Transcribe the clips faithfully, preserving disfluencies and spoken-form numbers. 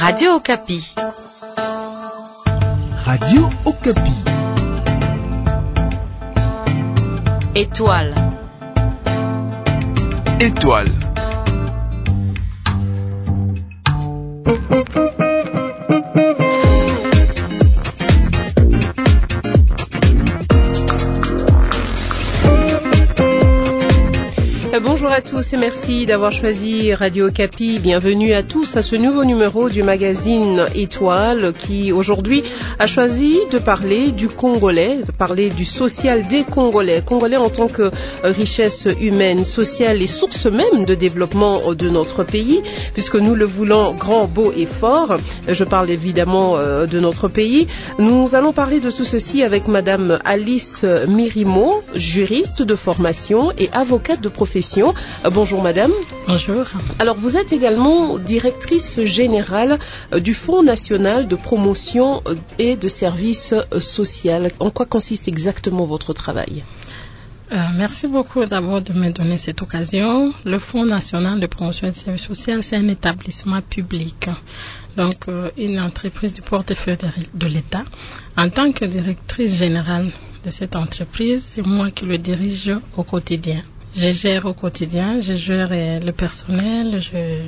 Radio Okapi. Radio Okapi. Étoile. Étoile. Bonjour à tous et merci d'avoir choisi Radio Okapi. Bienvenue à tous à ce nouveau numéro du magazine Étoile qui aujourd'hui a choisi de parler du Congolais, de parler du social des Congolais. Congolais en tant que richesse humaine, sociale et source même de développement de notre pays, puisque nous le voulons grand, beau et fort. Je parle évidemment de notre pays. Nous allons parler de tout ceci avec Madame Alice Mirimo, juriste de formation et avocate de profession. Bonjour madame. Bonjour. Alors vous êtes également directrice générale du Fonds national de promotion et de services sociaux. En quoi consiste exactement votre travail ? Euh, merci beaucoup d'abord de me donner cette occasion. Le Fonds national de promotion et de services sociaux, c'est un établissement public, donc euh, une entreprise du portefeuille de, de l'État. En tant que directrice générale de cette entreprise, c'est moi qui le dirige au quotidien. Je gère au quotidien, je gère le personnel, je,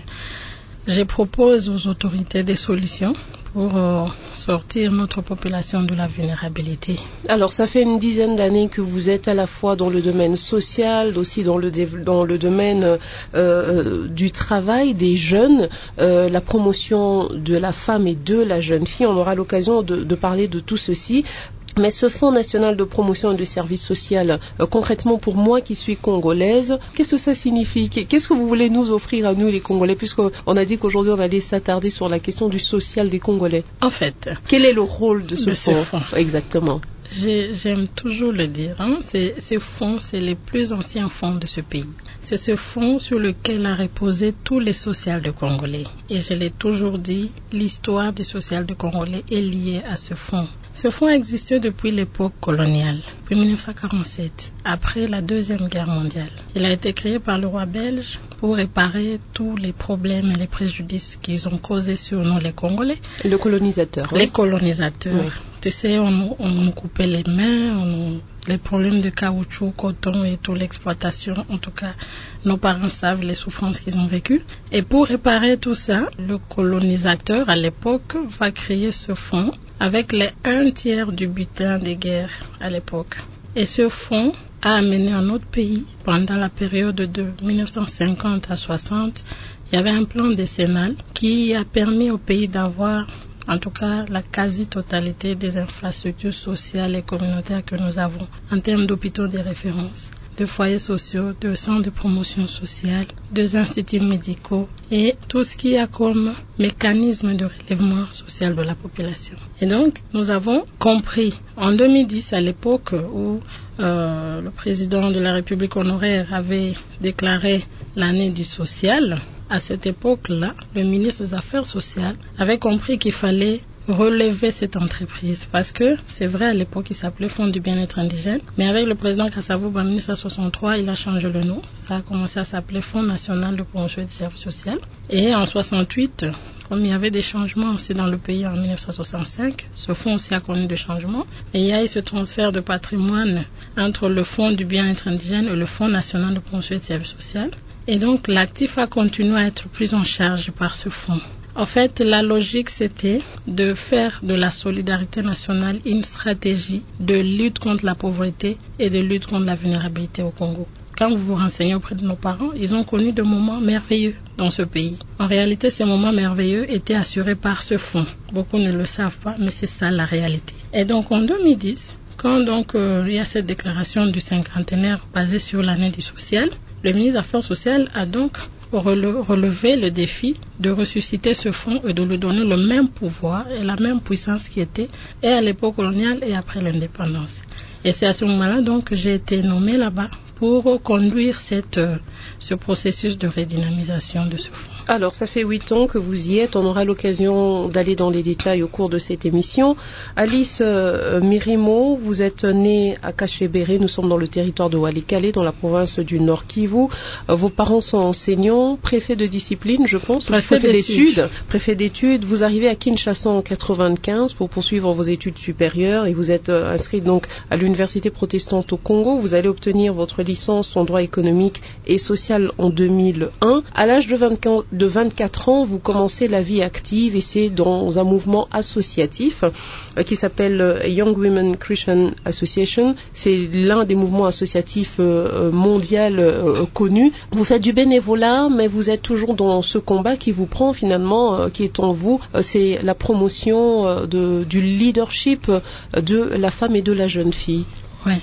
je propose aux autorités des solutions pour euh, sortir notre population de la vulnérabilité. Alors, ça fait une dizaine d'années que vous êtes à la fois dans le domaine social, aussi dans le, dans le domaine euh, du travail des jeunes, euh, la promotion de la femme et de la jeune fille. On aura l'occasion de, de parler de tout ceci. Mais ce Fonds national de promotion et de services sociaux, euh, concrètement pour moi qui suis congolaise, qu'est-ce que ça signifie ? Qu'est-ce que vous voulez nous offrir à nous les Congolais, puisqu'on a dit qu'aujourd'hui on allait s'attarder sur la question du social des Congolais. En fait, quel est le rôle de ce de fonds, ce fonds Exactement. J'aime toujours le dire, hein, c'est, ce fonds, c'est les plus anciens fonds de ce pays. C'est ce fonds sur lequel a reposé tous les sociaux de Congolais. Et je l'ai toujours dit, l'histoire du social de Congolais est liée à ce fonds. Ce fonds a existé depuis l'époque coloniale, depuis dix-neuf cent quarante-sept, après la Deuxième Guerre mondiale. Il a été créé par le roi belge pour réparer tous les problèmes et les préjudices qu'ils ont causés sur nous les Congolais. Le colonisateur. Les hein? colonisateurs. Oui. Tu sais, on, on nous coupait les mains, on nous, les problèmes de caoutchouc, coton et toute l'exploitation. En tout cas, nos parents savent les souffrances qu'ils ont vécues. Et pour réparer tout ça, le colonisateur, à l'époque, va créer ce fonds avec les un tiers du butin des guerres à l'époque. Et ce fonds a amené un autre pays, pendant la période de dix-neuf cent cinquante à soixante, il y avait un plan décennal qui a permis au pays d'avoir en tout cas la quasi-totalité des infrastructures sociales et communautaires que nous avons en termes d'hôpitaux de référence, de foyers sociaux, de centres de promotion sociale, de instituts médicaux et tout ce qui a comme mécanisme de relèvement social de la population. Et donc, nous avons compris en deux mille dix, à l'époque où euh, le président de la République honoraire avait déclaré l'année du social, à cette époque-là, le ministre des Affaires sociales avait compris qu'il fallait relever cette entreprise parce que c'est vrai à l'époque il s'appelait Fonds du bien-être indigène, mais avec le président Kasavubu en dix-neuf cent soixante-trois il a changé le nom, ça a commencé à s'appeler Fonds national de promotion et de services sociaux. Et en soixante-huit, comme il y avait des changements aussi dans le pays en dix-neuf cent soixante-cinq, ce fonds aussi a connu des changements et il y a eu ce transfert de patrimoine entre le Fonds du bien-être indigène et le Fonds national de promotion et de services sociaux. Et donc, l'actif a continué à être pris en charge par ce fonds. En fait, la logique, c'était de faire de la solidarité nationale une stratégie de lutte contre la pauvreté et de lutte contre la vulnérabilité au Congo. Quand vous vous renseignez auprès de nos parents, ils ont connu de moments merveilleux dans ce pays. En réalité, ces moments merveilleux étaient assurés par ce fonds. Beaucoup ne le savent pas, mais c'est ça la réalité. Et donc, en deux mille dix, quand donc euh, il y a cette déclaration du cinquantenaire basée sur l'année du social, le ministre des Affaires sociales a donc relevé le défi de ressusciter ce fonds et de lui donner le même pouvoir et la même puissance qui était et à l'époque coloniale et après l'indépendance. Et c'est à ce moment-là donc que j'ai été nommée là-bas pour conduire cette, ce processus de redynamisation de ce fonds. Alors, ça fait huit ans que vous y êtes. On aura l'occasion d'aller dans les détails au cours de cette émission. Alice euh, Mirimo, vous êtes née à Cachébéré. Nous sommes dans le territoire de Walikale, dans la province du Nord Kivu. Euh, vos parents sont enseignants, préfets de discipline, je pense, préfet, préfet d'études. d'études. Préfet d'études. Vous arrivez à Kinshasa en quatre-vingt-quinze pour poursuivre vos études supérieures et vous êtes euh, inscrite donc à l'université protestante au Congo. Vous allez obtenir votre licence en droit économique et social en deux mille un. À l'âge de vingt-quatre de vingt-quatre ans, vous commencez la vie active et c'est dans un mouvement associatif euh, qui s'appelle euh, Young Women Christian Association. C'est l'un des mouvements associatifs euh, mondiaux euh, connus. Vous faites du bénévolat, mais vous êtes toujours dans ce combat qui vous prend finalement, euh, qui est en vous. Euh, c'est la promotion euh, de, du leadership euh, de la femme et de la jeune fille. Oui.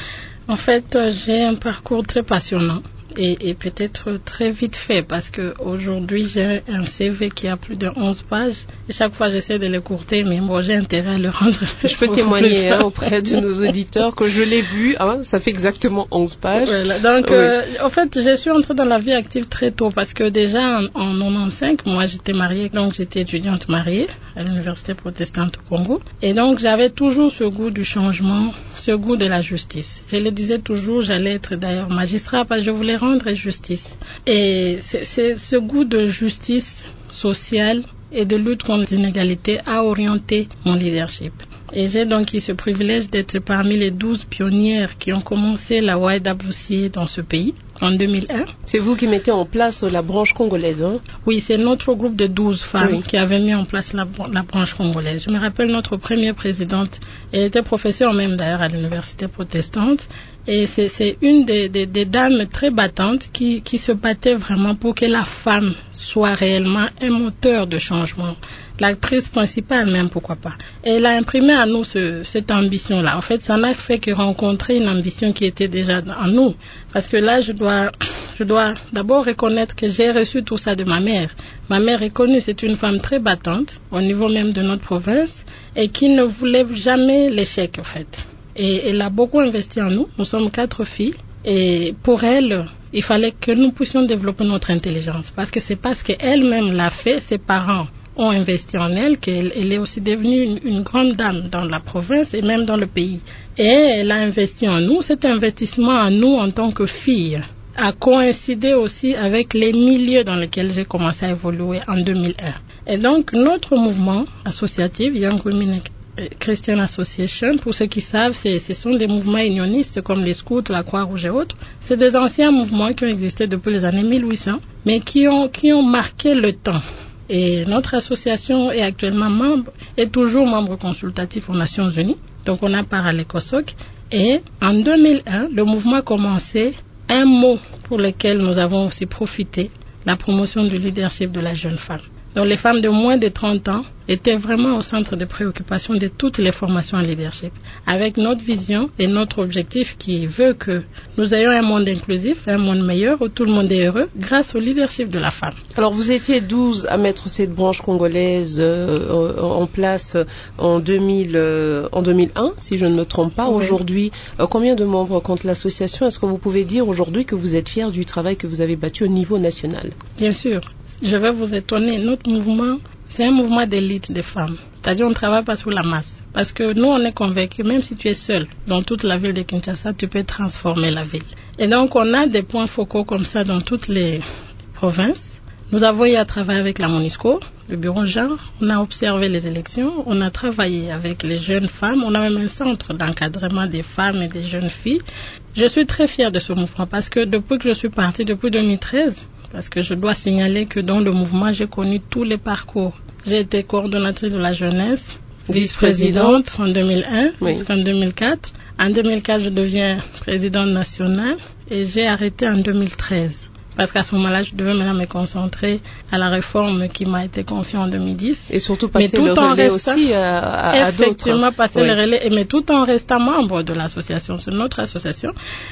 En fait, euh, j'ai un parcours très passionnant. Et, et peut-être très vite fait parce que aujourd'hui j'ai un C V qui a plus de onze pages et chaque fois j'essaie de l'écourter mais bon j'ai intérêt à le rendre. Je peux témoigner hein, auprès de nos auditeurs que je l'ai vu, hein, ça fait exactement onze pages. Voilà, donc oui. euh, en fait je suis entrée dans la vie active très tôt parce que déjà en, en quatre-vingt-quinze moi j'étais mariée, donc j'étais étudiante mariée à l'université protestante au Congo et donc j'avais toujours ce goût du changement, ce goût de la justice. Je le disais toujours, j'allais être d'ailleurs magistrat parce que je voulais rendre justice. Et c'est, c'est ce goût de justice sociale et de lutte contre les inégalités a orienté mon leadership. Et j'ai donc eu ce privilège d'être parmi les douze pionnières qui ont commencé la Y W C A dans ce pays en deux mille un. C'est vous qui mettez en place la branche congolaise, hein? Oui, c'est notre groupe de douze femmes oui. qui avait mis en place la, la branche congolaise. Je me rappelle notre première présidente, elle était professeure même d'ailleurs à l'université protestante. Et c'est, c'est une des, des, des dames très battantes qui, qui se battait vraiment pour que la femme soit réellement un moteur de changement. L'actrice principale même, pourquoi pas. Et elle a imprimé à nous ce, cette ambition-là. En fait, ça n'a fait que rencontrer une ambition qui était déjà en nous. Parce que là, je dois, je dois d'abord reconnaître que j'ai reçu tout ça de ma mère. Ma mère est connue, c'est une femme très battante, au niveau même de notre province, et qui ne voulait jamais l'échec, en fait. Et elle a beaucoup investi en nous. Nous sommes quatre filles. Et pour elle, il fallait que nous puissions développer notre intelligence. Parce que c'est parce qu'elle-même l'a fait, ses parents ont investi en elle, qu'elle elle est aussi devenue une, une grande dame dans la province et même dans le pays. Et elle a investi en nous. Cet investissement en nous en tant que filles a coïncidé aussi avec les milieux dans lesquels j'ai commencé à évoluer en deux mille un. Et donc, notre mouvement associatif, Young Women Christian Association, pour ceux qui savent, c'est, ce sont des mouvements unionistes comme les scouts, la Croix-Rouge et autres. C'est des anciens mouvements qui ont existé depuis les années mille huit cents, mais qui ont, qui ont marqué le temps. Et notre association est actuellement membre, est toujours membre consultatif aux Nations Unies. Donc on a part à l'ECOSOC. Et en deux mille un, le mouvement a commencé un mot pour lequel nous avons aussi profité, la promotion du leadership de la jeune femme. Donc les femmes de moins de trente ans étaient vraiment au centre de préoccupation de toutes les formations en leadership, avec notre vision et notre objectif qui veut que nous ayons un monde inclusif, un monde meilleur où tout le monde est heureux grâce au leadership de la femme. Alors vous étiez douze à mettre cette branche congolaise euh, en place en, deux mille, euh, en deux mille un, si je ne me trompe pas. Oui. Aujourd'hui, euh, combien de membres compte l'association? Est-ce que vous pouvez dire aujourd'hui que vous êtes fiers du travail que vous avez battu au niveau national? Bien sûr. Je vais vous étonner, notre mouvement, c'est un mouvement d'élite des femmes. C'est-à-dire on ne travaille pas sur la masse. Parce que nous, on est convaincus, même si tu es seul dans toute la ville de Kinshasa, tu peux transformer la ville. Et donc, on a des points focaux comme ça dans toutes les provinces. Nous avons eu à travailler avec la MONUSCO, le bureau genre. On a observé les élections. On a travaillé avec les jeunes femmes. On a même un centre d'encadrement des femmes et des jeunes filles. Je suis très fière de ce mouvement parce que depuis que je suis partie, depuis deux mille treize, parce que je dois signaler que dans le mouvement, j'ai connu tous les parcours. J'ai été coordonnatrice de la jeunesse, vice-présidente en deux mille un oui. jusqu'en deux mille quatre. En deux mille quatre, je deviens présidente nationale et j'ai arrêté en deux mille treize. Parce qu'à ce moment-là, je devais maintenant me concentrer à la réforme qui m'a été confiée en deux mille dix. Et surtout passer mais tout le en relais restant, aussi à, à, à d'autres. Effectivement, passer oui. le relais, mais tout en restant membre de l'association, c'est notre association.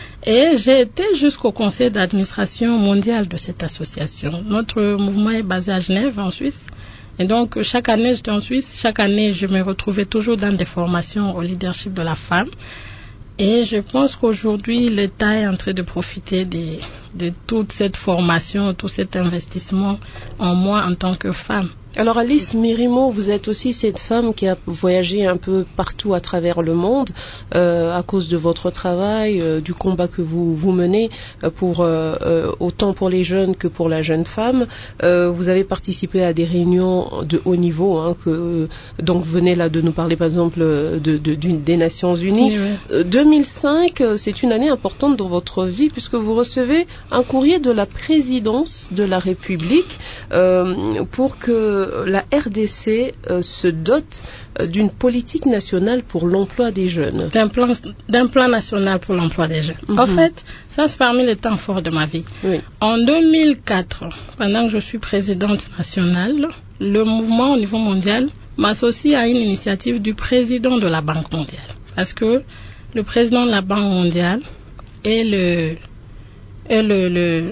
Et j'ai été jusqu'au conseil d'administration mondial de cette association. Notre mouvement est basé à Genève, en Suisse. Et donc, chaque année, j'étais en Suisse. Chaque année, je me retrouvais toujours dans des formations au leadership de la femme. Et je pense qu'aujourd'hui, l'État est en train de profiter de, de toute cette formation, tout cet investissement en moi en tant que femme. Alors Alice Mirimo, vous êtes aussi cette femme qui a voyagé un peu partout à travers le monde euh, à cause de votre travail, euh, du combat que vous, vous menez euh, pour euh, euh, autant pour les jeunes que pour la jeune femme. Euh, vous avez participé à des réunions de haut niveau, hein, que donc vous venez là de nous parler par exemple de, de, d'une, des Nations Unies. Oui. Euh, deux mille cinq, c'est une année importante dans votre vie puisque vous recevez un courrier de la présidence de la République euh, pour que la R D C euh, se dote euh, d'une politique nationale pour l'emploi des jeunes. D'un plan, d'un plan national pour l'emploi des jeunes. Mm-hmm. En fait, ça c'est parmi les temps forts de ma vie. Oui. En deux mille quatre, pendant que je suis présidente nationale, le mouvement au niveau mondial m'associe à une initiative du président de la Banque mondiale. Parce que le président de la Banque mondiale est le, est le, le,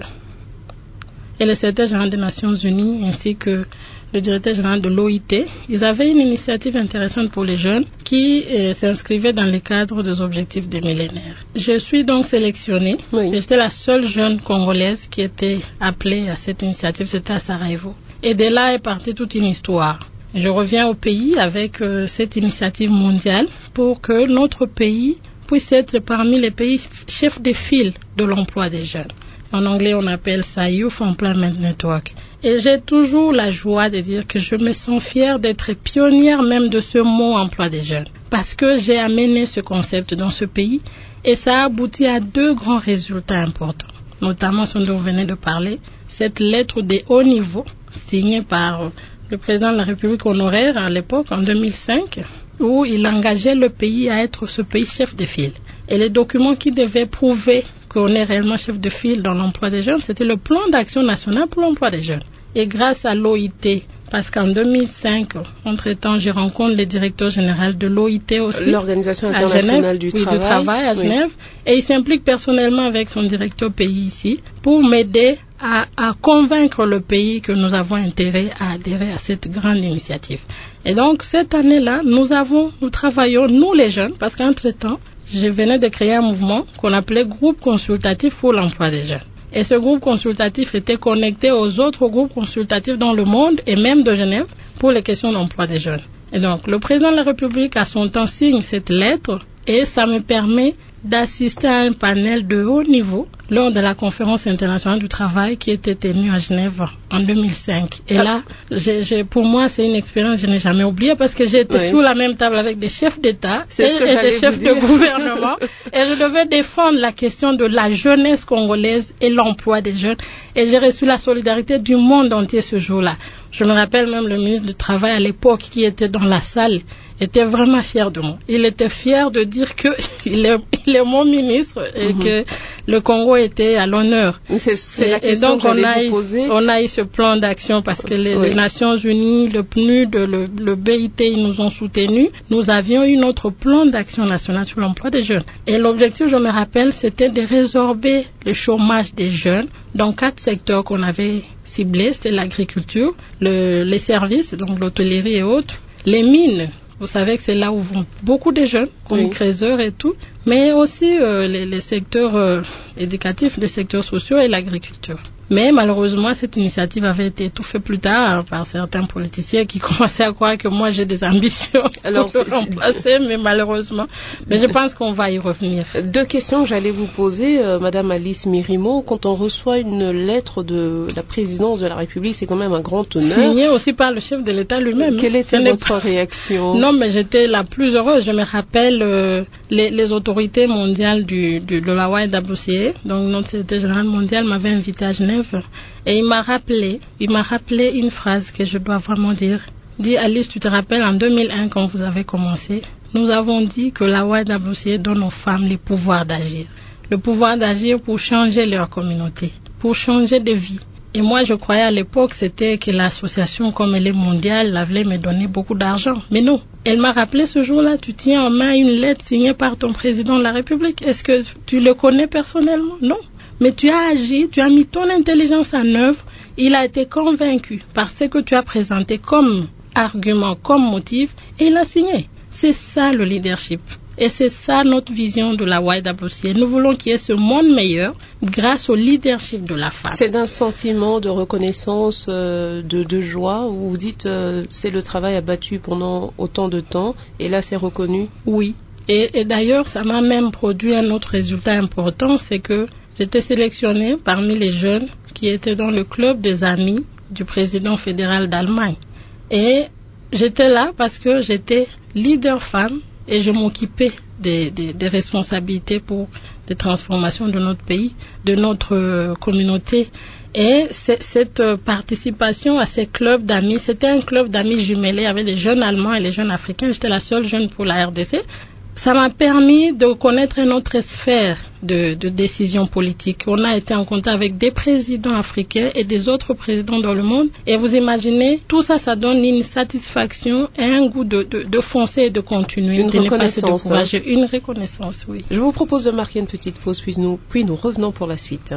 est le secrétaire général des Nations Unies ainsi que le directeur général de l'O I T, ils avaient une initiative intéressante pour les jeunes qui euh, s'inscrivait dans le cadre des objectifs des millénaires. Je suis donc sélectionnée. Oui. J'étais la seule jeune congolaise qui était appelée à cette initiative, c'était à Sarajevo. Et de là est partie toute une histoire. Je reviens au pays avec euh, cette initiative mondiale pour que notre pays puisse être parmi les pays chefs de file de l'emploi des jeunes. En anglais, on appelle ça Youth Employment Network. Et j'ai toujours la joie de dire que je me sens fière d'être pionnière même de ce mot emploi des jeunes. Parce que j'ai amené ce concept dans ce pays et ça a abouti à deux grands résultats importants. Notamment ce dont vous venez de parler, cette lettre de haut niveau signée par le président de la République honoraire à l'époque, en deux mille cinq, où il engageait le pays à être ce pays chef de file. Et les documents qui devaient prouver qu'on est réellement chef de file dans l'emploi des jeunes, c'était le plan d'action national pour l'emploi des jeunes. Et grâce à l'O I T, parce qu'en deux mille cinq, entre-temps, je rencontre le directeur général de l'O I T aussi. L'Organisation internationale Genève, du oui, travail. du travail à Genève. Oui. Et il s'implique personnellement avec son directeur pays ici pour m'aider à, à convaincre le pays que nous avons intérêt à adhérer à cette grande initiative. Et donc, cette année-là, nous avons, nous travaillons, nous les jeunes, parce qu'entre-temps, je venais de créer un mouvement qu'on appelait Groupe consultatif pour l'emploi des jeunes. Et ce groupe consultatif était connecté aux autres groupes consultatifs dans le monde et même de Genève pour les questions d'emploi des jeunes. Et donc, le président de la République, à son temps, signe cette lettre et ça me permet d'assister à un panel de haut niveau lors de la conférence internationale du travail qui était tenue à Genève en deux mille cinq. Et là, j'ai, j'ai, pour moi, c'est une expérience que je n'ai jamais oubliée parce que j'étais oui. sous la même table avec des chefs d'État et, et des chefs de gouvernement et je devais défendre la question de la jeunesse congolaise et l'emploi des jeunes. Et j'ai reçu la solidarité du monde entier ce jour-là. Je me rappelle même le ministre du Travail à l'époque qui était dans la salle était vraiment fier de moi. Il était fier de dire que il est, il est mon ministre et mm-hmm. que le Congo était à l'honneur. C'est, c'est et, la question et donc que on a, vous poser. on a eu ce plan d'action parce que les, oui. les Nations Unies, le P N U D, le, le B I T, ils nous ont soutenus. Nous avions eu notre plan d'action national sur l'emploi des jeunes. Et l'objectif, je me rappelle, c'était de résorber le chômage des jeunes dans quatre secteurs qu'on avait ciblés. C'était l'agriculture, le, les services, donc l'hôtellerie et autres, les mines. Vous savez que c'est là où vont beaucoup de jeunes, comme oui. Crézeurs et tout, mais aussi euh, les, les secteurs euh, éducatifs, les secteurs sociaux et l'agriculture. Mais malheureusement, cette initiative avait été étouffée plus tard par certains politiciens qui commençaient à croire que moi j'ai des ambitions Alors, pour le remplacer, mais malheureusement. Mais je pense qu'on va y revenir. Deux questions que j'allais vous poser, euh, Madame Alice Mirimo. Quand on reçoit une lettre de la présidence de la République, c'est quand même un grand honneur. Signée aussi par le chef de l'État lui-même. Quelle était Ce votre pas... réaction? Non, mais j'étais la plus heureuse. Je me rappelle euh, les, les autorités mondiales du, du, de la Y W C A, donc notre secrétaire général mondial m'avait invité à Genève. Et il m'a rappelé, il m'a rappelé une phrase que je dois vraiment dire. Dit Alice, tu te rappelles en deux mille un quand vous avez commencé, nous avons dit que la Y W C A donne aux femmes le pouvoir d'agir. Le pouvoir d'agir pour changer leur communauté, pour changer de vie. Et moi, je croyais à l'époque, c'était que l'association, comme elle est mondiale, elle voulait me donner beaucoup d'argent. Mais non. Elle m'a rappelé ce jour-là, tu tiens en main une lettre signée par ton président de la République. Est-ce que tu le connais personnellement? Non. Mais tu as agi, tu as mis ton intelligence en œuvre. Il a été convaincu par ce que tu as présenté comme argument, comme motif, et il a signé. C'est ça le leadership. Et c'est ça notre vision de la Y W C A. Nous voulons qu'il y ait ce monde meilleur grâce au leadership de la femme. C'est d'un sentiment de reconnaissance, euh, de, de joie, où vous dites euh, c'est le travail abattu pendant autant de temps et là c'est reconnu? Oui. Et, et d'ailleurs, ça m'a même produit un autre résultat important, c'est que j'étais sélectionnée parmi les jeunes qui étaient dans le club des amis du président fédéral d'Allemagne. Et j'étais là parce que j'étais leader femme et je m'occupais des, des, des responsabilités pour des transformations de notre pays, de notre euh, communauté. Et cette participation à ces clubs d'amis, c'était un club d'amis jumelés avec les jeunes Allemands et les jeunes Africains. J'étais la seule jeune pour la R D C. Ça m'a permis de connaître une autre sphère de, de décision politique. On a été en contact avec des présidents africains et des autres présidents dans le monde. Et vous imaginez, tout ça, ça donne une satisfaction et un goût de, de, de foncer et de continuer. Une de reconnaissance. Hein. Une reconnaissance, oui. Je vous propose de marquer une petite pause, puis nous, puis nous revenons pour la suite.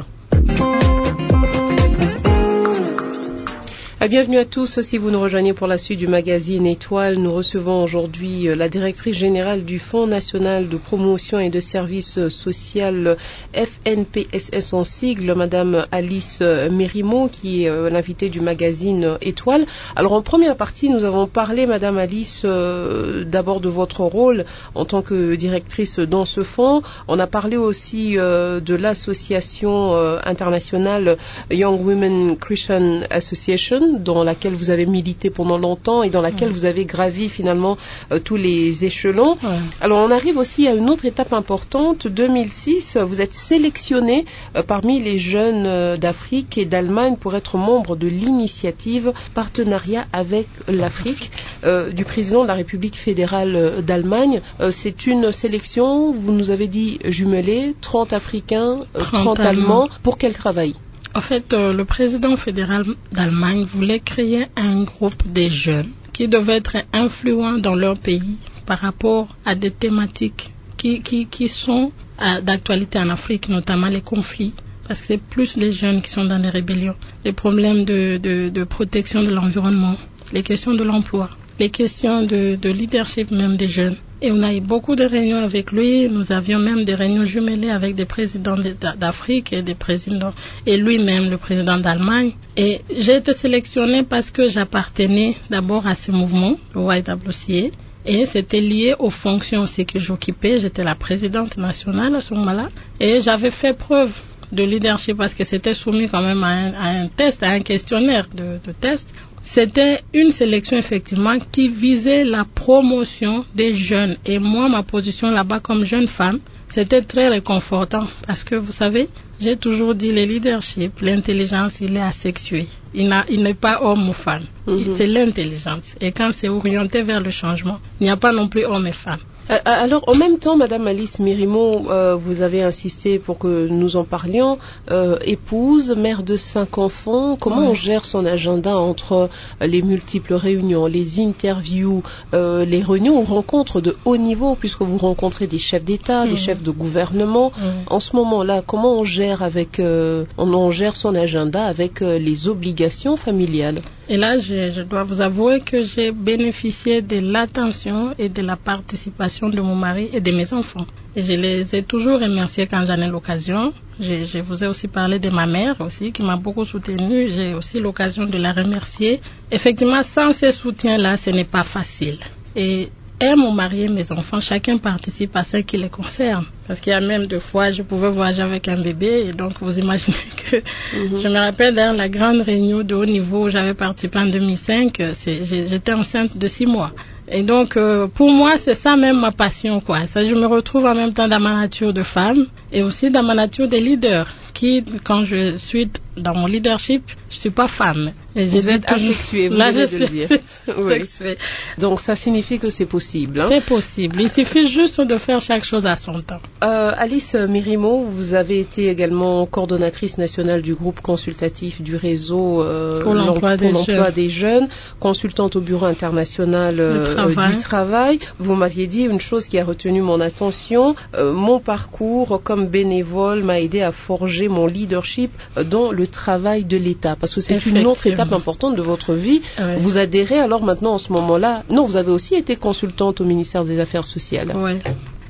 Bienvenue à tous, si vous nous rejoignez pour la suite du magazine Étoile. Nous recevons aujourd'hui la directrice générale du Fonds national de promotion et de services social F N P S S en sigle, Madame Alice Mérimo, qui est l'invitée du magazine Étoile. Alors en première partie, nous avons parlé, Madame Alice, euh, d'abord de votre rôle en tant que directrice dans ce fonds. On a parlé aussi euh, de l'association euh, internationale Young Women Christian Association, dans laquelle vous avez milité pendant longtemps et dans laquelle ouais. vous avez gravi finalement euh, tous les échelons. Ouais. Alors on arrive aussi à une autre étape importante. deux mille six, vous êtes sélectionné euh, parmi les jeunes euh, d'Afrique et d'Allemagne pour être membre de l'initiative Partenariat avec l'Afrique euh, du président de la République fédérale euh, d'Allemagne. Euh, c'est une sélection, vous nous avez dit jumelée, trente Africains, euh, trente Allemands. Pour quel travail? En fait, euh, le président fédéral d'Allemagne voulait créer un groupe de jeunes qui devaient être influents dans leur pays par rapport à des thématiques qui, qui, qui sont euh, d'actualité en Afrique, notamment les conflits, parce que c'est plus les jeunes qui sont dans les rébellions, les problèmes de, de, de protection de l'environnement, les questions de l'emploi, les questions de, de leadership même des jeunes. Et on a eu beaucoup de réunions avec lui. Nous avions même des réunions jumelées avec des présidents d'Afrique et des présidents, et lui-même, le président d'Allemagne. Et j'ai été sélectionnée parce que j'appartenais d'abord à ce mouvement, le Y W C A. Et c'était lié aux fonctions aussi que j'occupais. J'étais la présidente nationale à ce moment-là. Et j'avais fait preuve de leadership parce que c'était soumis quand même à un, à un test, à un questionnaire de, de test. C'était une sélection effectivement qui visait la promotion des jeunes. Et moi, ma position là-bas comme jeune femme, c'était très réconfortant parce que vous savez, j'ai toujours dit le leadership, l'intelligence, il est asexué. Il, n'a, il n'est pas homme ou femme. Mm-hmm. C'est l'intelligence. Et quand c'est orienté vers le changement, il n'y a pas non plus homme et femme. Alors, en même temps, Madame Alice Mérimo, euh, vous avez insisté pour que nous en parlions, euh, épouse, mère de cinq enfants, comment oui. on gère son agenda entre les multiples réunions, les interviews, euh, les réunions ou rencontres de haut niveau, puisque vous rencontrez des chefs d'État, oui. des chefs de gouvernement. Oui. En ce moment-là, comment on gère avec, euh, on, on gère son agenda avec euh, les obligations familiales? Et là, je, je dois vous avouer que j'ai bénéficié de l'attention et de la participation de mon mari et de mes enfants. Et je les ai toujours remerciés quand j'en ai l'occasion. Je, je vous ai aussi parlé de ma mère aussi, qui m'a beaucoup soutenue. J'ai aussi l'occasion de la remercier. Effectivement, sans ces soutiens-là, ce n'est pas facile. Et et mon mari et mes enfants, chacun participe à ce qui les concerne. Parce qu'il y a même deux fois, je pouvais voyager avec un bébé. Et donc, vous imaginez que... Mm-hmm. Je me rappelle dans la grande réunion de haut niveau où j'avais participé en deux mille cinq, c'est, j'étais enceinte de six mois. Et donc, euh, pour moi, c'est ça même ma passion, quoi. Ça, je me retrouve en même temps dans ma nature de femme et aussi dans ma nature de leader. Qui, quand je suis dans mon leadership, je suis pas femme. Et vous êtes toujours... asexuée, vous Là, venez je de le dire. Oui. Sexuée. Donc, ça signifie que c'est possible. Hein? C'est possible. Il suffit juste de faire chaque chose à son temps. Euh, Alice Mérimo, vous avez été également coordonnatrice nationale du groupe consultatif du réseau euh, pour l'emploi, pour des, l'emploi jeunes. des jeunes, consultante au Bureau international euh, travail. du travail. Vous m'aviez dit une chose qui a retenu mon attention. Euh, mon parcours comme bénévole m'a aidé à forger mon leadership dans le travail de l'État, parce que c'est une autre étape importante de votre vie. Ouais. Vous adhérez alors maintenant en ce moment-là. Non, vous avez aussi été consultante au ministère des Affaires sociales. Oui.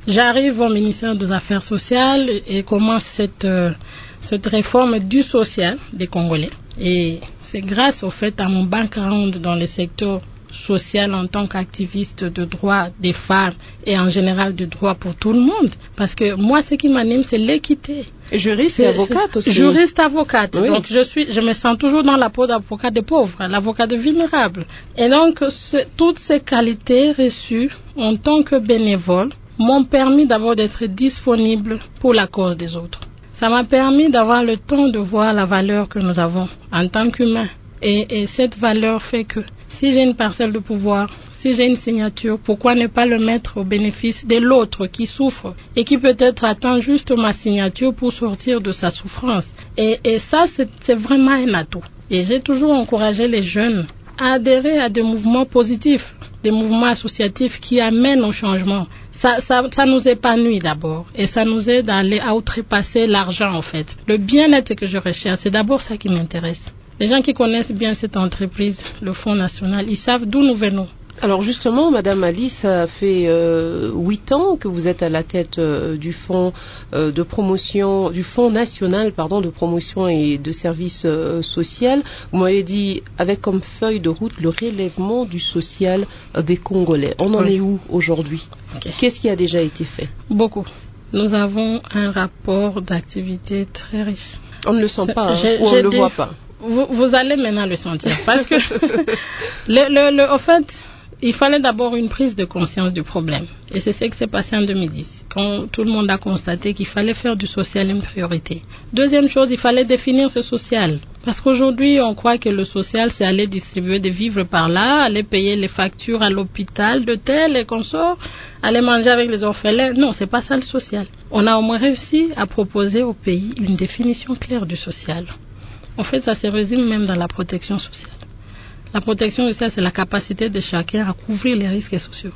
j'arrive au ministère des Affaires sociales et commence cette, euh, cette réforme du social des Congolais. Et c'est grâce au fait à mon background dans le secteur social en tant qu'activiste de droits des femmes et en général de droits pour tout le monde. Parce que moi, ce qui m'anime, c'est l'équité. Juriste et avocate aussi. Juriste, avocate. Oui. Donc, je suis, je me sens toujours dans la peau d'avocat des pauvres, l'avocat de vulnérables. Et donc, toutes ces qualités reçues en tant que bénévole m'ont permis d'abord d'être disponible pour la cause des autres. Ça m'a permis d'avoir le temps de voir la valeur que nous avons en tant qu'humains. Et, et cette valeur fait que si j'ai une parcelle de pouvoir, si j'ai une signature, pourquoi ne pas le mettre au bénéfice de l'autre qui souffre et qui peut-être attend juste ma signature pour sortir de sa souffrance. Et, et ça, c'est, c'est vraiment un atout. Et j'ai toujours encouragé les jeunes à adhérer à des mouvements positifs, des mouvements associatifs qui amènent au changement. Ça, ça, ça nous épanouit d'abord et ça nous aide à aller à outrepasser l'argent en fait. Le bien-être que je recherche, c'est d'abord ça qui m'intéresse. Les gens qui connaissent bien cette entreprise, le Fonds national, ils savent d'où nous venons. Alors justement, Madame Ali, ça fait huit euh, ans que vous êtes à la tête euh, du fonds euh, de promotion, du Fonds national, pardon, de promotion et de services euh, social. Vous m'avez dit avec comme feuille de route le relèvement du social euh, des Congolais. On en oui. est où aujourd'hui? Okay. Qu'est-ce qui a déjà été fait? Beaucoup. Nous avons un rapport d'activité très riche. On ne le sent pas, hein, ou on ne le voit pas. Vous, vous allez maintenant le sentir parce que le, le, le, au fait, il fallait d'abord une prise de conscience du problème. Et c'est ce qui s'est passé en deux mille dix, quand tout le monde a constaté qu'il fallait faire du social une priorité. Deuxième chose, il fallait définir ce social. Parce qu'aujourd'hui, on croit que le social, c'est aller distribuer des vivres par là, aller payer les factures à l'hôpital de tel et consorts, aller manger avec les orphelins. Non, c'est pas ça le social. On a au moins réussi à proposer au pays une définition claire du social. En fait, ça se résume même dans la protection sociale. La protection sociale, c'est la capacité de chacun à couvrir les risques sociaux.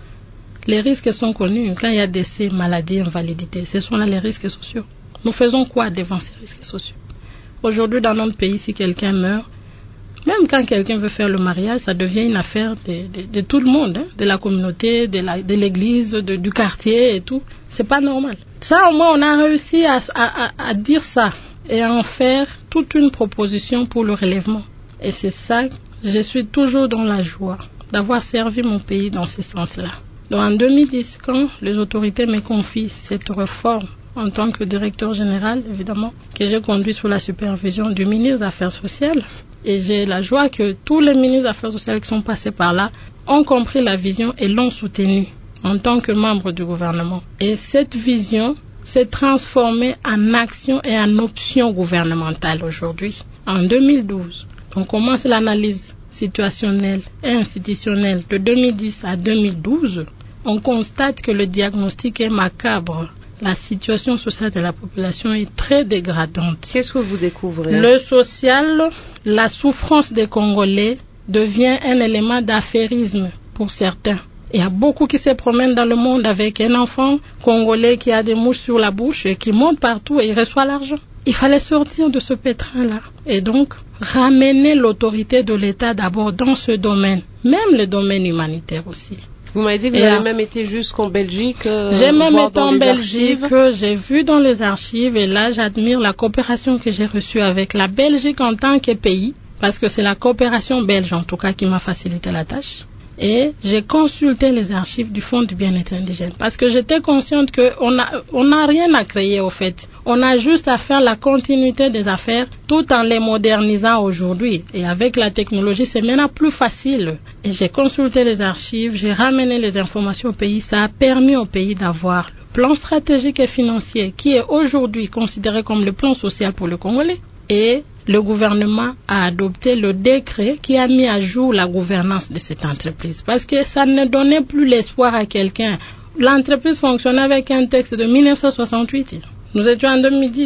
Les risques sont connus. Quand il y a décès, maladie, invalidité, ce sont là les risques sociaux. Nous faisons quoi devant ces risques sociaux? Aujourd'hui, dans notre pays, si quelqu'un meurt, même quand quelqu'un veut faire le mariage, ça devient une affaire de, de, de tout le monde, hein, de la communauté, de, la, de l'église, de, du quartier et tout. C'est pas normal. Ça, au moins, on a réussi à, à, à dire ça et à en faire toute une proposition pour le relèvement. Et c'est ça, je suis toujours dans la joie d'avoir servi mon pays dans ce sens-là. Donc en deux mille dix, quand les autorités me confient cette réforme en tant que directeur général, évidemment, que j'ai conduit sous la supervision du ministre des Affaires sociales, et j'ai la joie que tous les ministres des Affaires sociales qui sont passés par là ont compris la vision et l'ont soutenue en tant que membre du gouvernement. Et cette vision s'est transformée en action et en option gouvernementale aujourd'hui. En deux mille douze, on commence l'analyse situationnelle et institutionnelle de deux mille dix à deux mille douze. On constate que le diagnostic est macabre. La situation sociale de la population est très dégradante. Qu'est-ce que vous découvrez? Le social, la souffrance des Congolais devient un élément d'affairisme pour certains. Il y a beaucoup qui se promènent dans le monde avec un enfant congolais qui a des mouches sur la bouche et qui monte partout et il reçoit l'argent. Il fallait sortir de ce pétrin-là et donc ramener l'autorité de l'État d'abord dans ce domaine, même le domaine humanitaire aussi. Vous m'avez dit que vous avez même été jusqu'en Belgique. Euh, j'ai même voir été dans en les Belgique, archives. j'ai vu dans les archives et là j'admire la coopération que j'ai reçue avec la Belgique en tant que pays, parce que c'est la coopération belge en tout cas qui m'a facilité la tâche. Et j'ai consulté les archives du Fonds du bien-être indigène parce que j'étais consciente qu'on n'a on n'a rien à créer au fait. On a juste à faire la continuité des affaires tout en les modernisant aujourd'hui. Et avec la technologie, c'est maintenant plus facile. Et j'ai consulté les archives, j'ai ramené les informations au pays. Ça a permis au pays d'avoir le plan stratégique et financier qui est aujourd'hui considéré comme le plan social pour le Congolais. Et le gouvernement a adopté le décret qui a mis à jour la gouvernance de cette entreprise. Parce que ça ne donnait plus l'espoir à quelqu'un. L'entreprise fonctionnait avec un texte de mille neuf cent soixante-huit. Nous étions en deux mille dix.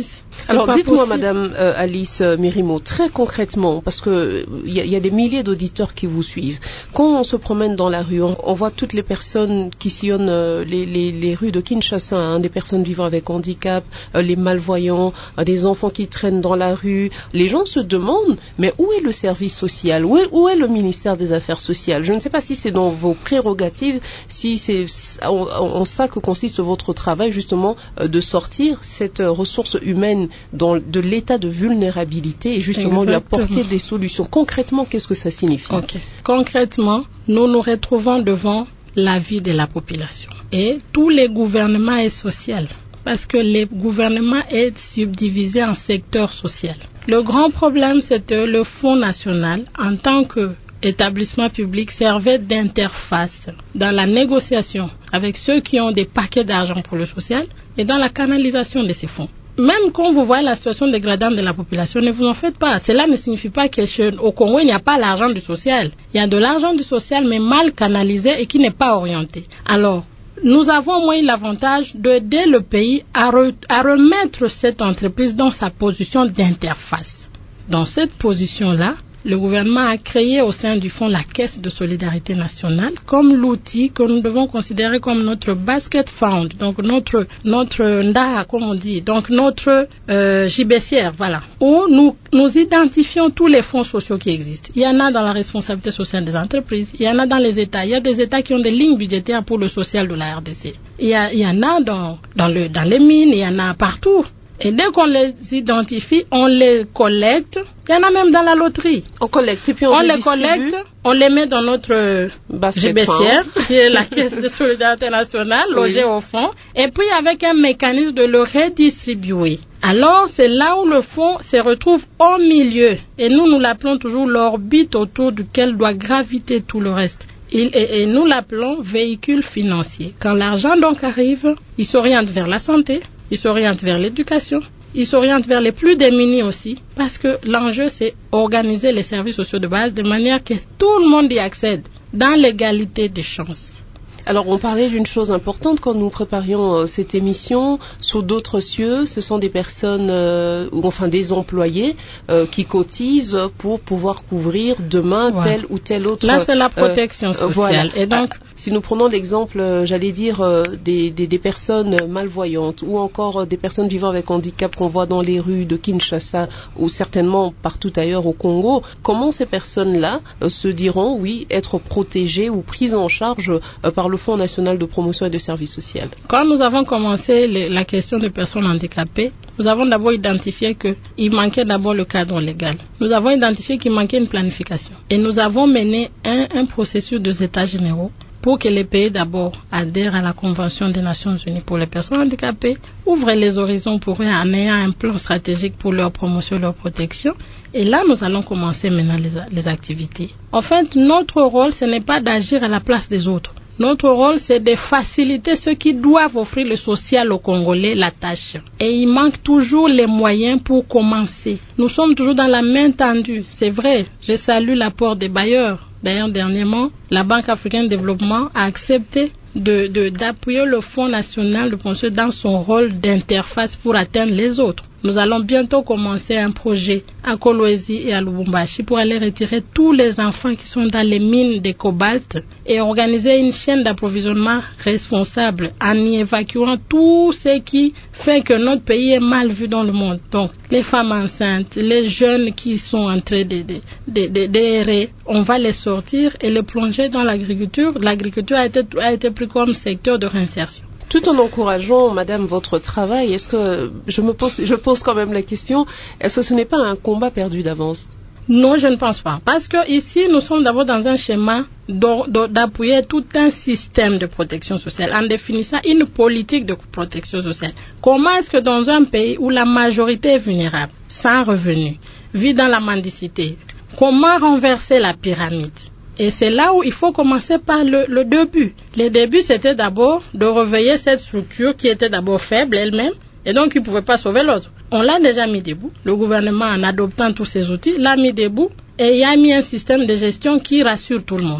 Alors pas dites-moi, possible. Madame euh, Alice Mirimo, très concrètement, parce que il y, y a des milliers d'auditeurs qui vous suivent. Quand on se promène dans la rue, on, on voit toutes les personnes qui sillonnent euh, les, les, les rues de Kinshasa, hein, des personnes vivant avec handicap, euh, les malvoyants, euh, des enfants qui traînent dans la rue. Les gens se demandent, mais où est le service social? Où est, où est le ministère des Affaires sociales? Je ne sais pas si c'est dans vos prérogatives, si c'est en, en ça que consiste votre travail, justement, euh, de sortir cette euh, ressource humaine dans, de l'état de vulnérabilité et justement Exactement. lui apporter des solutions. Concrètement, qu'est-ce que ça signifie? Ok. Concrètement, nous nous retrouvons devant la vie de la population. Et tous les gouvernements est social, parce que le gouvernement est subdivisé en secteurs sociaux. Le grand problème, c'est que le Fonds national, en tant que établissement public, servait d'interface dans la négociation avec ceux qui ont des paquets d'argent pour le social et dans la canalisation de ces fonds. Même quand vous voyez la situation dégradante de la population, ne vous en faites pas. Cela ne signifie pas qu'au Congo, il n'y a pas l'argent du social. Il y a de l'argent du social, mais mal canalisé et qui n'est pas orienté. Alors, nous avons au moins l'avantage d'aider le pays à, re, à remettre cette entreprise dans sa position d'interface. Dans cette position-là, le gouvernement a créé au sein du fonds la Caisse de solidarité nationale comme l'outil que nous devons considérer comme notre basket fund, donc notre notre nda, comme on dit, donc notre euh, gibecière, voilà, où nous nous identifions tous les fonds sociaux qui existent. Il y en a dans la responsabilité sociale des entreprises, il y en a dans les États, il y a des États qui ont des lignes budgétaires pour le social de la R D C. Il y a il y en a dans dans le dans les mines, il y en a partout. Et dès qu'on les identifie, on les collecte. Il y en a même dans la loterie. On collecte et puis on, on les les collecte, on les met dans notre gibecière, qui est la Caisse de solidarité nationale, logée oui. au fond, et puis avec un mécanisme de le redistribuer. Alors, c'est là où le fonds se retrouve au milieu. Et nous, nous l'appelons toujours l'orbite autour duquel doit graviter tout le reste. Il, et, et nous l'appelons véhicule financier. Quand l'argent donc arrive, il s'oriente vers la santé, il s'oriente vers l'éducation, il s'oriente vers les plus démunis aussi, parce que l'enjeu, c'est organiser les services sociaux de base de manière que tout le monde y accède, dans l'égalité des chances. Alors, on parlait d'une chose importante quand nous préparions euh, cette émission. Sous d'autres cieux, ce sont des personnes, euh, ou enfin des employés euh, qui cotisent pour pouvoir couvrir demain ouais. tel ou tel autre... Là, c'est la protection euh, sociale. Voilà. Et donc, si nous prenons l'exemple, euh, j'allais dire, euh, des, des, des personnes malvoyantes ou encore euh, des personnes vivant avec handicap qu'on voit dans les rues de Kinshasa ou certainement partout ailleurs au Congo, comment ces personnes-là euh, se diront, oui, être protégées ou prises en charge euh, par le Fonds national de promotion et de services sociaux? Quand nous avons commencé les, la question des personnes handicapées, nous avons d'abord identifié qu'il manquait d'abord le cadre légal. Nous avons identifié qu'il manquait une planification. Et nous avons mené un, un processus des États généraux pour que les pays d'abord adhèrent à la Convention des Nations Unies pour les personnes handicapées, ouvrent les horizons pour eux en ayant un plan stratégique pour leur promotion et leur protection. Et là, nous allons commencer maintenant les, les activités. En fait, notre rôle, ce n'est pas d'agir à la place des autres. Notre rôle, c'est de faciliter ceux qui doivent offrir le social aux Congolais la tâche. Et il manque toujours les moyens pour commencer. Nous sommes toujours dans la main tendue. C'est vrai, je salue l'apport des bailleurs. D'ailleurs, dernièrement, la Banque africaine de développement a accepté de, de, d'appuyer le Fonds national de promotion dans son rôle d'interface pour atteindre les autres. Nous allons bientôt commencer un projet à Kolwezi et à Lubumbashi pour aller retirer tous les enfants qui sont dans les mines de cobalt et organiser une chaîne d'approvisionnement responsable en y évacuant tout ce qui fait que notre pays est mal vu dans le monde. Donc, les femmes enceintes, les jeunes qui sont en train de, de, de, de, d'errer, on va les sortir et les plonger dans l'agriculture. L'agriculture a été, a été pris comme secteur de réinsertion. Tout en encourageant, madame, votre travail, est-ce que, je me pose, je pose quand même la question, est-ce que ce n'est pas un combat perdu d'avance? Non, je ne pense pas. Parce que ici, nous sommes d'abord dans un schéma d'appuyer tout un système de protection sociale en définissant une politique de protection sociale. Comment est-ce que dans un pays où la majorité est vulnérable, sans revenu, vit dans la mendicité, comment renverser la pyramide? Et c'est là où il faut commencer par le, le début. Le début, c'était d'abord de réveiller cette structure qui était d'abord faible elle-même et donc qui ne pouvait pas sauver l'autre. On l'a déjà mis debout. Le gouvernement, en adoptant tous ces outils, l'a mis debout et il a mis un système de gestion qui rassure tout le monde.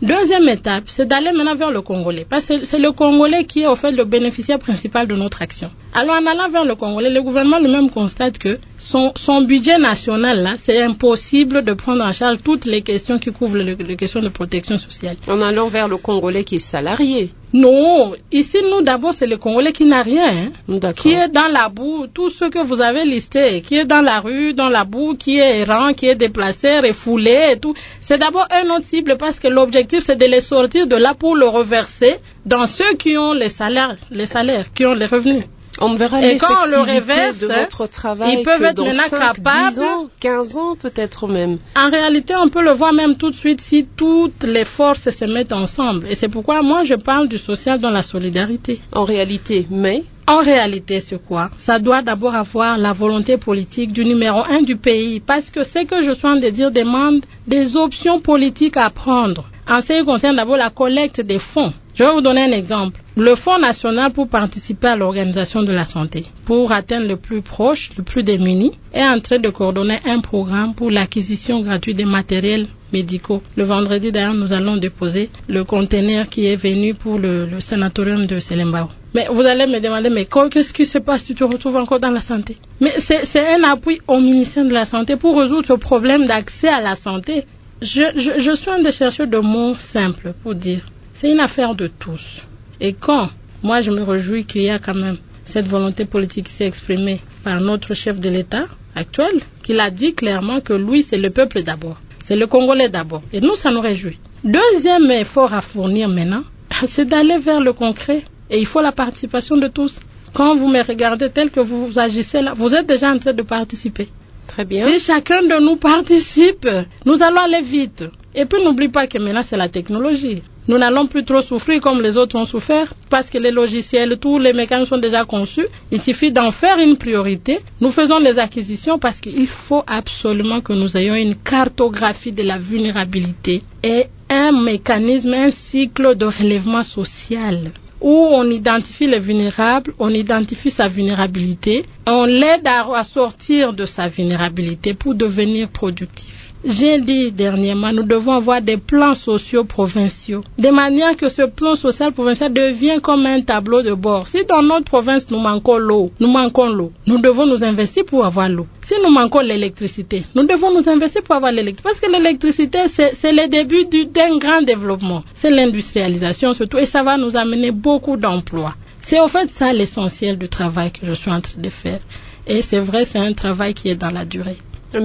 Deuxième étape, c'est d'aller maintenant vers le Congolais. Parce que c'est le Congolais qui est au fait le bénéficiaire principal de notre action. Alors en allant vers le Congolais, le gouvernement lui-même constate que son, son budget national, là, c'est impossible de prendre en charge toutes les questions qui couvrent le, les questions de protection sociale. En allant vers le Congolais qui est salarié. Non, ici nous d'abord c'est le Congolais qui n'a rien, hein, qui est dans la boue, tout ce que vous avez listé, qui est dans la rue, dans la boue, qui est errant, qui est déplacé, refoulé et tout. C'est d'abord un autre cible parce que l'objectif c'est de les sortir de là pour le reverser dans ceux qui ont les salaires, les salaires, qui ont les revenus. On verra et quand on le reverse, de votre travail ils peuvent que être dans maintenant cinq, capables. dix ans, quinze ans peut-être même. En réalité, on peut le voir même tout de suite si toutes les forces se mettent ensemble. Et c'est pourquoi moi je parle du social dans la solidarité. En réalité, mais... En réalité, c'est quoi? Ça doit d'abord avoir la volonté politique du numéro un du pays. Parce que ce que je suis en train de dire demande des options politiques à prendre. En ce qui concerne d'abord la collecte des fonds. Je vais vous donner un exemple. Le Fonds national pour participer à l'organisation de la santé, pour atteindre le plus proche, le plus démuni, est en train de coordonner un programme pour l'acquisition gratuite des matériels médicaux. Le vendredi d'ailleurs, nous allons déposer le conteneur qui est venu pour le, le sanatorium de Selembao. Mais vous allez me demander, mais qu'est-ce qui se passe si tu te retrouves encore dans la santé? Mais c'est, c'est un appui au ministère de la Santé pour résoudre ce problème d'accès à la santé. Je, je, je suis un des chercheurs de mots simples pour dire, c'est une affaire de tous. Et quand, moi je me réjouis qu'il y a quand même cette volonté politique qui s'est exprimée par notre chef de l'État actuel, qu'il a dit clairement que lui c'est le peuple d'abord, c'est le Congolais d'abord. Et nous ça nous réjouit. Deuxième effort à fournir maintenant, c'est d'aller vers le concret. Et il faut la participation de tous. Quand vous me regardez tel que vous agissez là, vous êtes déjà en train de participer. Très bien. Si chacun de nous participe, nous allons aller vite. Et puis n'oublie pas que maintenant c'est la technologie. Nous n'allons plus trop souffrir comme les autres ont souffert parce que les logiciels, tous les mécanismes sont déjà conçus. Il suffit d'en faire une priorité. Nous faisons les acquisitions parce qu'il faut absolument que nous ayons une cartographie de la vulnérabilité et un mécanisme, un cycle de relèvement social où on identifie les vulnérables, on identifie sa vulnérabilité, on l'aide à, à sortir de sa vulnérabilité pour devenir productif. J'ai dit dernièrement, nous devons avoir des plans sociaux provinciaux, de manière que ce plan social provincial devient comme un tableau de bord. Si dans notre province nous manquons l'eau, nous manquons l'eau, nous devons nous investir pour avoir l'eau. Si nous manquons l'électricité, nous devons nous investir pour avoir l'électricité. Parce que l'électricité, c'est, c'est le début du, d'un grand développement. C'est l'industrialisation surtout, et ça va nous amener beaucoup d'emplois. C'est en fait ça l'essentiel du travail que je suis en train de faire. Et c'est vrai, c'est un travail qui est dans la durée.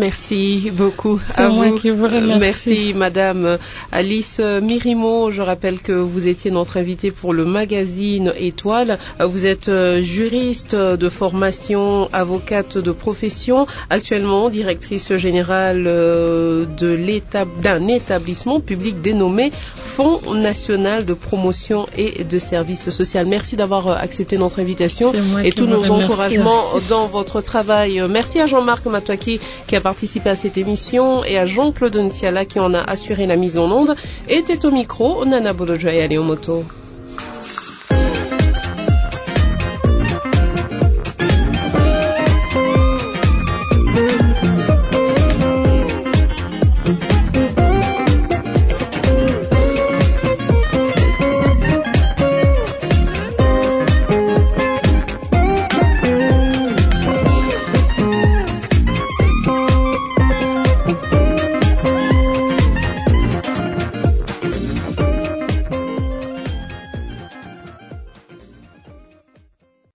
Merci beaucoup c'est à moi vous. Qui vous remercie. Merci Madame Alice Mirimo. Je rappelle que vous étiez notre invitée pour le magazine Étoile. Vous êtes juriste de formation, avocate de profession, actuellement directrice générale de l'étab... d'un établissement public dénommé Fonds national de promotion et de services sociaux. Merci d'avoir accepté notre invitation et tous nos encouragements aussi dans votre travail. Merci à Jean-Marc Matouaki qui a participé à cette émission et à Jean-Claude Ntiala qui en a assuré la mise en onde. Était au micro Nana Bolojoy Léomoto.